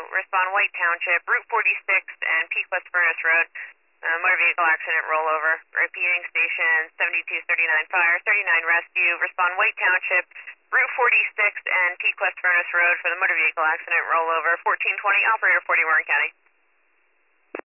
respond White Township, Route 46th and Peak West Furnace Road. Motor vehicle accident rollover. Repeating station 7239 fire, 39 rescue. Respond White Township, Route 46th and Peak West Furnace Road for the motor vehicle accident rollover. 1420, operator 40 Warren County.